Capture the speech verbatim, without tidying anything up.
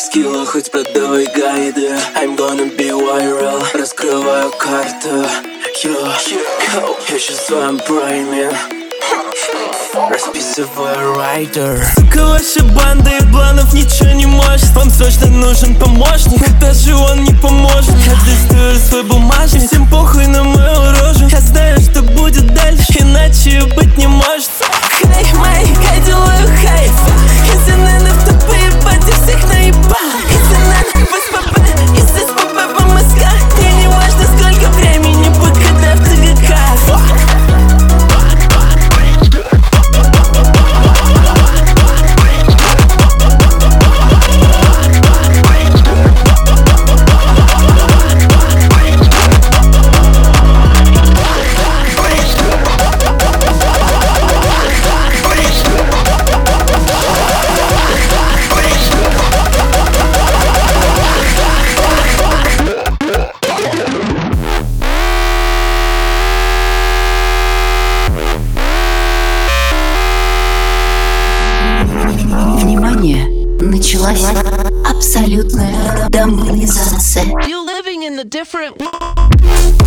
Скилла хоть продавай гайды, I'm gonna be viral. Раскрываю карту, йо, я щас в своем прайме. Расписываю райдер. Сука, ваша банда и планов ничего не может. Вам срочно нужен помощник, но даже он не поможет. Я достаю свой бумажник, всем похуй на мою рожу. Я знаю, что будет дальше, иначе и быть не может. Хей, мэй, я делаю хайп. Если надо в тупы ебать, я всех наебал. Если надо в СПБ, из СПБ по Москве. Мне не важно сколько времени, пока в ТГК. Внимание! Началась абсолютная демонизация. You're living in a different